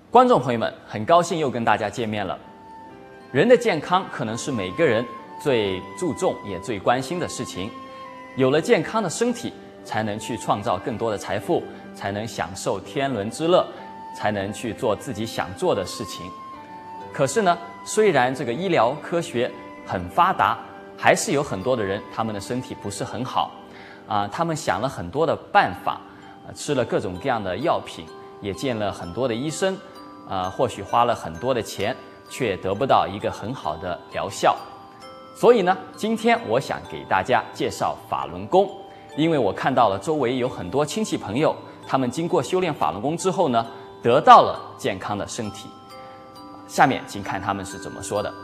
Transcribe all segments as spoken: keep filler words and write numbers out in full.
观众朋友们，很高兴又跟大家见面了。人的健康可能是每个人最注重也最关心的事情。有了健康的身体，才能去创造更多的财富，才能享受天伦之乐，才能去做自己想做的事情。可是呢，虽然这个医疗科学很发达，还是有很多的人他们的身体不是很好啊，他们想了很多的办法，啊，吃了各种各样的药品，也见了很多的医生，啊，或许花了很多的钱，却得不到一个很好的疗效。所以呢，今天我想给大家介绍法轮功，因为我看到了周围有很多亲戚朋友，他们经过修炼法轮功之后呢，得到了健康的身体。下面请看他们是怎么说的。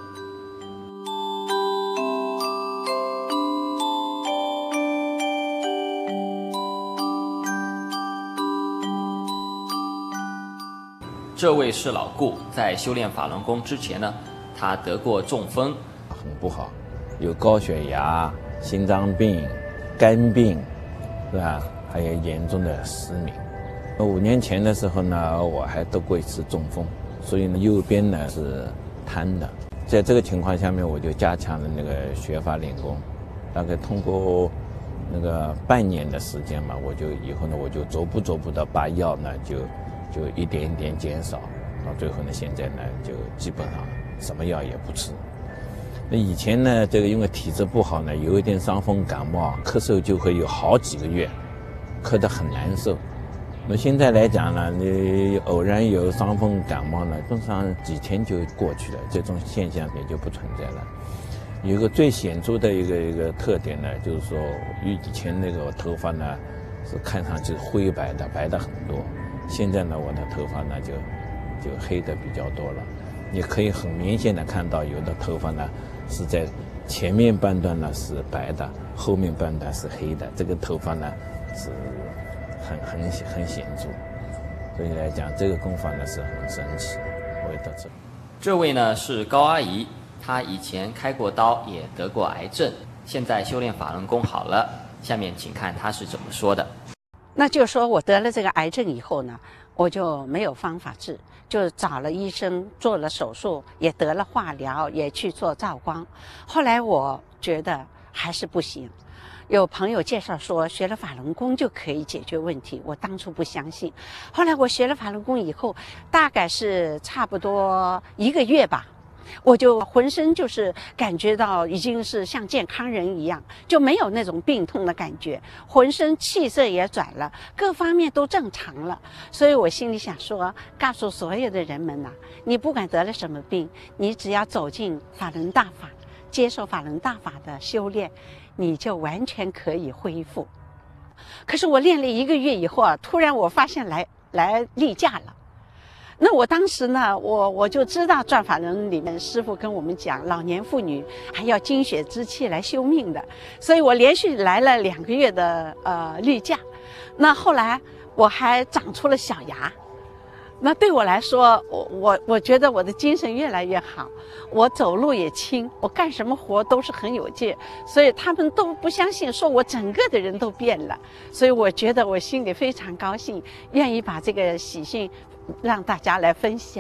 这位是老顾，在修炼法轮功之前呢，他得过中风， 很不好，有高血压、心脏病、肝病，是吧？还有严重的失明。五年前的时候呢，我还得过一次中风，所以呢，右边呢是瘫的。在这个情况下面，我就加强了那个学法练功，大概通过那个半年的时间嘛，我就以后呢，我就逐步逐步的把药呢就。就一点一点减少，到最后呢，现在呢就基本上什么药也不吃。那以前呢，这个因为体质不好呢，有一点伤风感冒，咳嗽就会有好几个月，咳得很难受。那现在来讲呢，你偶然有伤风感冒呢，基本上几天就过去了，这种现象也就不存在了。有一个最显著的一个一个特点呢，就是说以前那个头发呢是看上去灰白的，白的很多。现在呢，我的头发呢就就黑的比较多了，你可以很明显的看到，有的头发呢是在前面半段呢是白的，后面半段是黑的，这个头发呢是很很很显著，所以来讲这个功法呢是很神奇，我也得知。 这位呢是高阿姨，她以前开过刀，也得过癌症，现在修炼法轮功好了。下面请看她是怎么说的。 那就是说我得了这个癌症以后呢，我就没有方法治，就找了医生做了手术，也得了化疗，也去做照光。后来我觉得还是不行，有朋友介绍说学了法轮功就可以解决问题，我当初不相信。后来我学了法轮功以后，大概是差不多一个月吧，我就浑身就是感觉到已经是像健康人一样，就没有那种病痛的感觉，浑身气色也转了，各方面都正常了。所以我心里想说，告诉所有的人们呐、啊，你不管得了什么病，你只要走进法轮大法，接受法轮大法的修炼，你就完全可以恢复。可是我练了一个月以后啊，突然我发现来来例假了。那我当时呢，我我就知道转法轮里面师父跟我们讲，老年妇女还要精血之气来修命的，所以我连续来了两个月的呃例假。那后来我还长出了小牙，那对我来说，我我我觉得我的精神越来越好，我走路也轻，我干什么活都是很有劲，所以他们都不相信，说我整个的人都变了。所以我觉得我心里非常高兴，愿意把这个喜讯让大家来分享。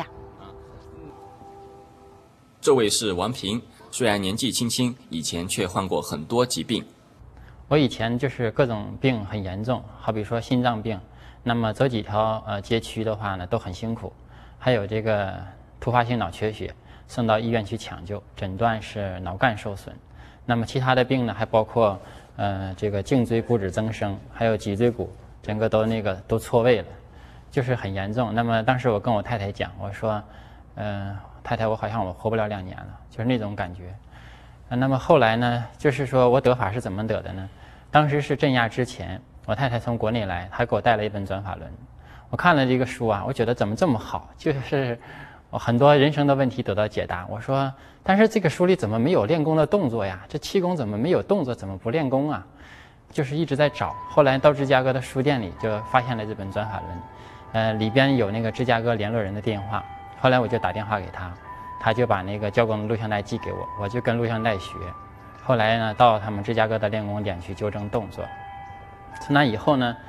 这位是王平，虽然年纪轻轻，以前却患过很多疾病。 我以前就是各种病很严重，好比说心脏病，那么走几条呃街区的话呢都很辛苦，还有这个突发性脑缺血，送到医院去抢救，诊断是脑干受损。那么其他的病呢，还包括呃这个颈椎骨质增生，还有脊椎骨整个都那个都错位了。就是很严重。那么当时我跟我太太讲，我说，嗯、呃，太太，我好像我活不了两年了，就是那种感觉。呃、那么后来呢，就是说我得法是怎么得的呢？当时是镇压之前，我太太从国内来，她给我带了一本转法轮。我看了这个书啊，我觉得怎么这么好，就是我很多人生的问题得到解答。我说，但是这个书里怎么没有练功的动作呀？这气功怎么没有动作？怎么不练功啊？就是一直在找。后来到芝加哥的书店里就发现了这本转法轮。呃，里边有那个芝加哥联络人的电话，后来我就打电话给他，他就把那个教功的录像带寄给我，我就跟录像带学。后来呢，到他们芝加哥的练功点去纠正动作。从那以后呢，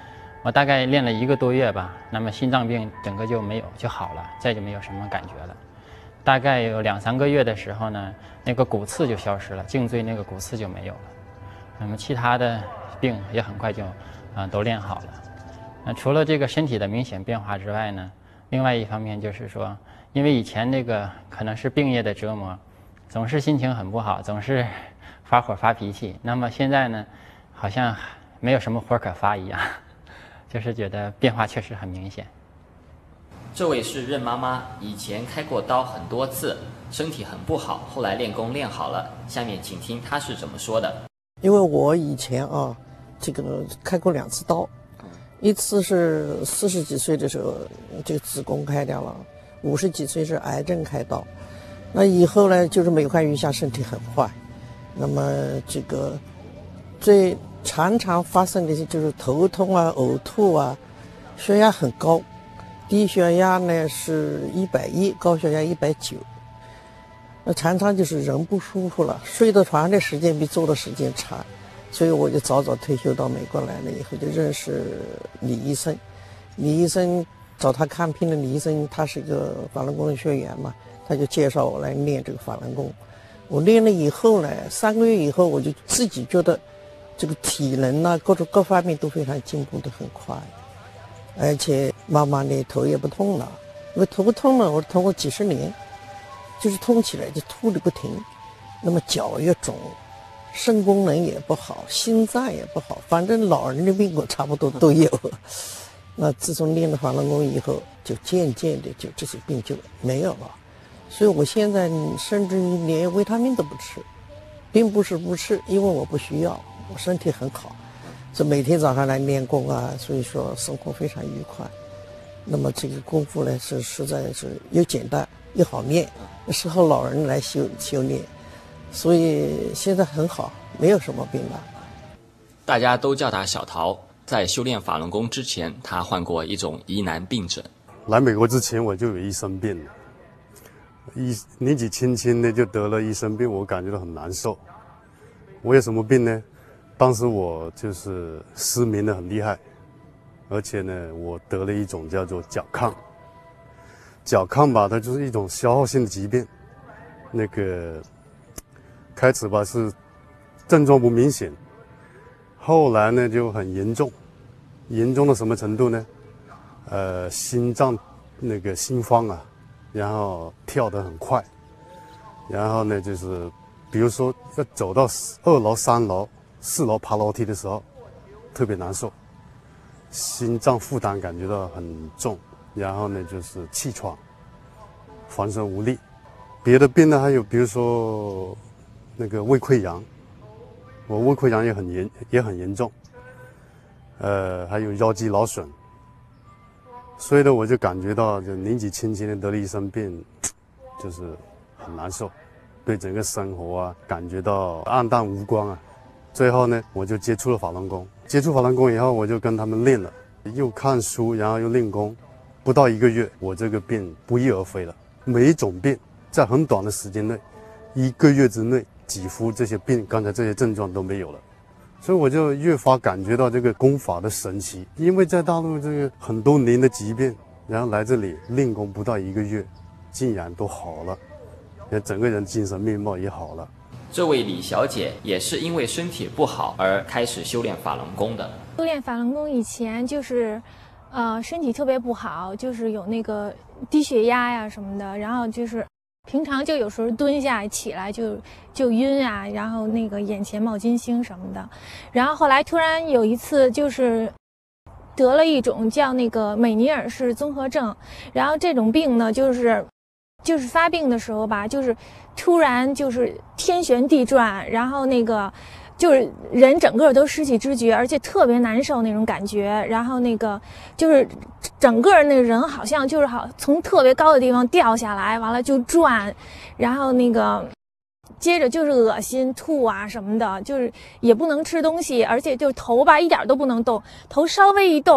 我大概练了一个多月吧，那么心脏病整个就没有就好了，再就没有什么感觉了。大概有两三个月的时候呢，那个骨刺就消失了，颈椎那个骨刺就没有了。那么其他的病也很快就啊、呃、都练好了。那除了这个身体的明显变化之外呢，另外一方面就是说，因为以前那个可能是病业的折磨，总是心情很不好，总是发火发脾气。那么现在呢，好像没有什么火可发一样，就是觉得变化确实很明显。 这位是任妈妈，以前开过刀很多次，身体很不好，后来练功练好了。下面请听她是怎么说的。 因为我以前啊，这个开过两次刀，一次是四十几岁的时候，这个子宫开掉了，五十几岁是癌症开刀。那以后呢，就是每况愈下，身体很坏。那么这个最常常发生的就是头痛啊、呕吐啊，血压很高。低血压呢是一百一，高血压一百九，那常常就是人不舒服了，睡的床的时间比坐的时间长，所以我就早早退休到美国来了。以后就认识李医生，李医生找他看病的李医生，他是一个法轮功的学员嘛，他就介绍我来练这个法轮功。我练了以后呢，三个月以后，我就自己觉得这个体能啊，各种各方面都非常进步的很快。而且慢慢的头也不痛了，因为头不痛了，我痛过几十年，就是痛起来就吐的不停。那么脚也肿，肾功能也不好，心脏也不好，反正老人的病我差不多都有。那自从练了法轮功以后，就渐渐的就这些病就没有了。所以我现在甚至于连维他命都不吃，并不是不吃，因为我不需要，我身体很好。这每天早上来练功啊，所以说生活非常愉快。那么这个功夫呢，是实在是又简单又好练，适合老人来修修炼，所以现在很好，没有什么病了。 大家都叫他小陶。在修炼法轮功之前，他患过一种疑难病症。 来美国之前我就有一生病了，一年纪轻轻的就得了一生病，我感觉到很难受。我有什么病呢？当时我就是失眠的很厉害，而且呢，我得了一种叫做甲亢。甲亢吧，它就是一种消耗性的疾病。那个开始吧是症状不明显，后来呢就很严重，严重到什么程度呢？呃，心脏那个心慌啊，然后跳得很快，然后呢就是比如说要走到二楼、三楼。四楼爬楼梯的时候特别难受，心脏负担感觉到很重，然后呢就是气喘，浑身无力。别的病呢还有比如说那个胃溃疡，我胃溃疡也很严也很严重，呃还有腰肌劳损。所以呢我就感觉到就年纪轻轻的得了一身病，就是很难受，对整个生活啊感觉到黯淡无光啊。最后呢，我就接触了法轮功。接触法轮功以后，我就跟他们练了，又看书，然后又练功。不到一个月，我这个病不翼而飞了。每一种病在很短的时间内，一个月之内，几乎这些病，刚才这些症状都没有了。所以我就越发感觉到这个功法的神奇。因为在大陆这个很多年的疾病，然后来这里练功不到一个月，竟然都好了，整个人精神面貌也好了。 这位李小姐也是因为身体不好而开始修炼法轮功的。 修炼法轮功以前就是，呃，身体特别不好，就是有那个低血压呀什么的，然后就是平常就有时候蹲下起来就就晕啊，然后那个眼前冒金星什么的。然后后来突然有一次就是得了一种叫那个美尼尔氏综合症，然后这种病呢就是。就是发病的时候吧，就是突然就是天旋地转，然后那个就是人整个都失去知觉，而且特别难受那种感觉。然后那个就是整个那个人好像就是好从特别高的地方掉下来，完了就转，然后那个接着就是恶心、吐啊什么的，就是也不能吃东西，而且就头吧一点都不能动，头稍微一动。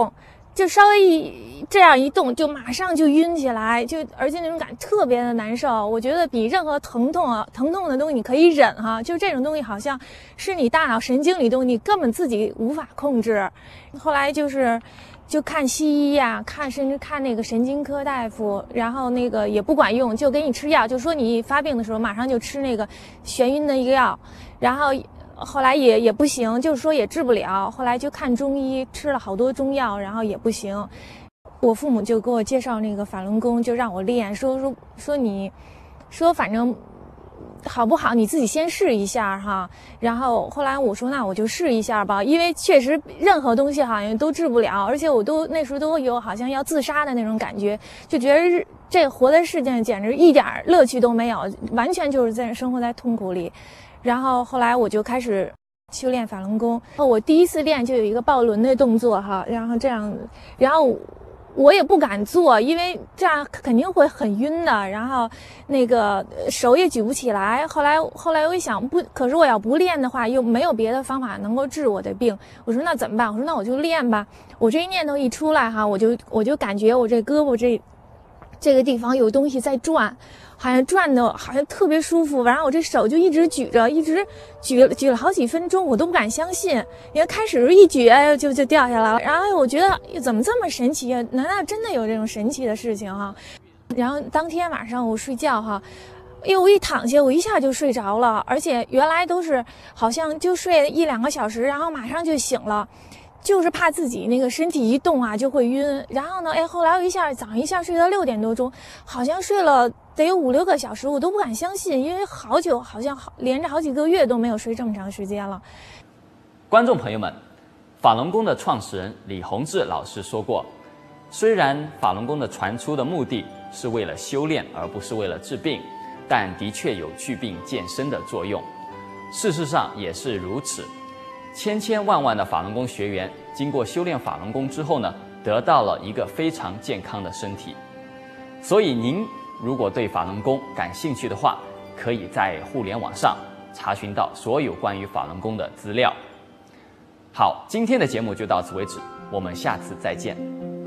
就稍微一这样一动，就马上就晕起来，就而且那种感特别的难受。我觉得比任何疼痛啊，疼痛的东西你可以忍哈，就这种东西好像是你大脑神经里东西，你根本自己无法控制。后来就是就看西医呀、啊，看甚至看那个神经科大夫，然后那个也不管用，就给你吃药，就说你发病的时候马上就吃那个眩晕的一个药，然后。后来也也不行，就是说也治不了。后来就看中医，吃了好多中药，然后也不行。我父母就给我介绍那个法轮功，就让我练，说说说你，说反正好不好你自己先试一下哈。然后后来我说那我就试一下吧，因为确实任何东西好像都治不了，而且我都那时候都有好像要自杀的那种感觉，就觉得这活在世界上简直一点乐趣都没有，完全就是在生活在痛苦里。然后后来我就开始修炼法轮功，我第一次练就有一个抱轮的动作哈，然后这样，然后我也不敢做，因为这样肯定会很晕的，然后那个手也举不起来。后来后来我一想，不，可是我要不练的话，又没有别的方法能够治我的病。我说那怎么办？我说那我就练吧。我这一念头一出来哈，我就我就感觉我这胳膊这这个地方有东西在转。好像转的好像特别舒服，然后我这手就一直举着，一直举举了好几分钟，我都不敢相信，因为开始一举哎就就掉下来了，然后我觉得怎么这么神奇啊？难道真的有这种神奇的事情哈？然后当天晚上我睡觉哈，哎呦我一躺下我一下就睡着了，而且原来都是好像就睡一两个小时，然后马上就醒了。就是怕自己那个身体一动啊就会晕，然后呢，哎，后来我一下早上一下睡到六点多钟，好像睡了得有五六个小时，我都不敢相信，因为好久好像好连着好几个月都没有睡这么长时间了。 观众朋友们，法轮功的创始人李洪志老师说过，虽然法轮功的传出的目的是为了修炼，而不是为了治病，但的确有祛病健身的作用。事实上也是如此。千千万万的法轮功学员经过修炼法轮功之后呢，得到了一个非常健康的身体。所以您如果对法轮功感兴趣的话，可以在互联网上查询到所有关于法轮功的资料。好，今天的节目就到此为止，我们下次再见。